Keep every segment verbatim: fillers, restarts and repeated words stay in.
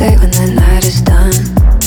say when the night is done?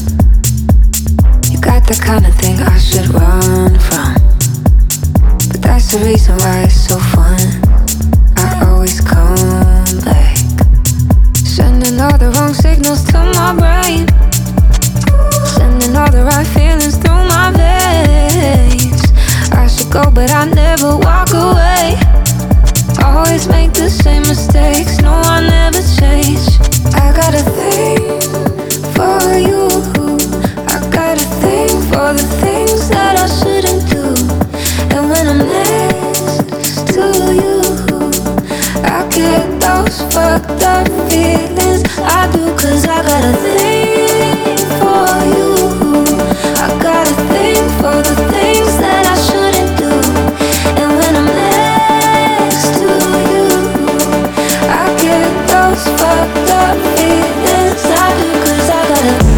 You got the kind of thing I should run from, but that's the reason why it's so fun. I always come back, sending all the wrong signals to my brain, sending all the right feelings through my veins. I should go but I never walk away, always make the same mistakes, no I never change. I got a thing for you, I got a thing for the things that I shouldn't do. And when I'm next to you, I get those fucked up feelings. I do, cause I got a thing for you, I got a thing for the things that I shouldn't do. And when I'm next to you, I get those fucked up feelings. I do, cause I got a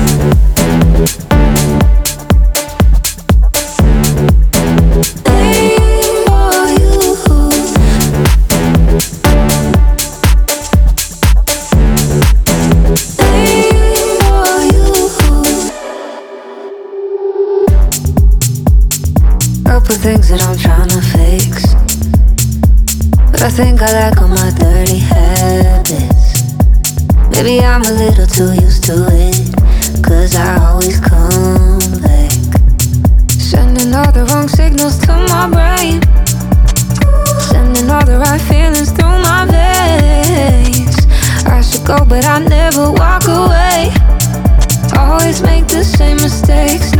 things that I'm trying to fix, but I think I like all my dirty habits. Maybe I'm a little too used to it, cause I always come back, sending all the wrong signals to my brain, sending all the right feelings through my veins. I should go but I never walk away, always make the same mistakes.